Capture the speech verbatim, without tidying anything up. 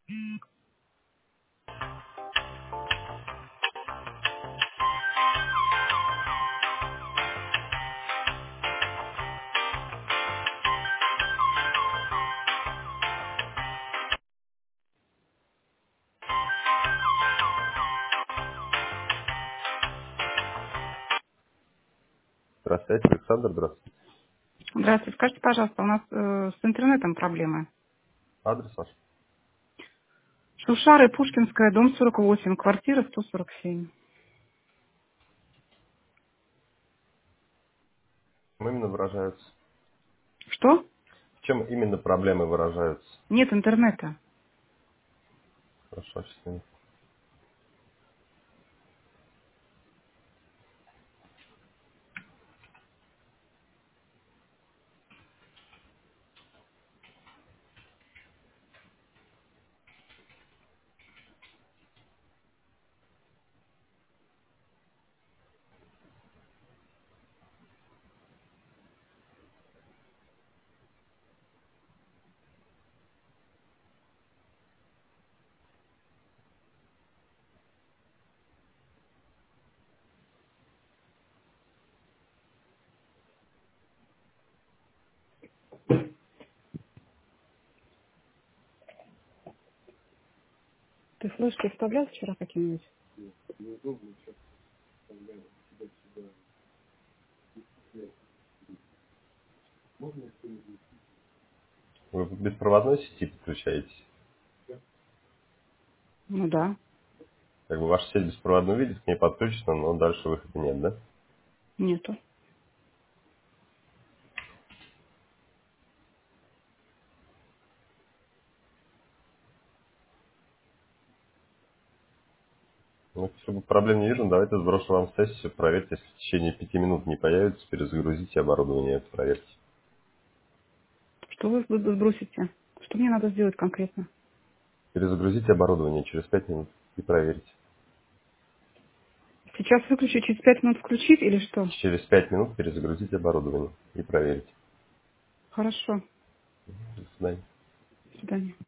Здравствуйте, Александр, здравствуйте. Здравствуйте. Скажите, пожалуйста, у нас э, с интернетом проблемы. Адрес ваш? Шушары, Пушкинская, дом сорок восемь, квартира сто сорок семь. Чем именно выражаются? Что? В чем именно проблемы выражаются? Нет интернета. Хорошо, счастливо. Ты флешки вставлял вчера какие-нибудь? Вы в беспроводной сети подключаетесь? Ну да. Как бы ваша сеть беспроводной видит, к ней подключена, но дальше выхода нет, да? Нету. Ну, чтобы проблем не вижу, давайте сброшу вам сессию, проверьте, если в течение пяти минут не появится, перезагрузите оборудование, это проверьте. Что вы сб- сбросите? Что мне надо сделать конкретно? Перезагрузите оборудование через пять минут и проверьте. Сейчас выключить, через пять минут включить или что? Через пять минут перезагрузите оборудование и проверьте. Хорошо. До свидания. До свидания.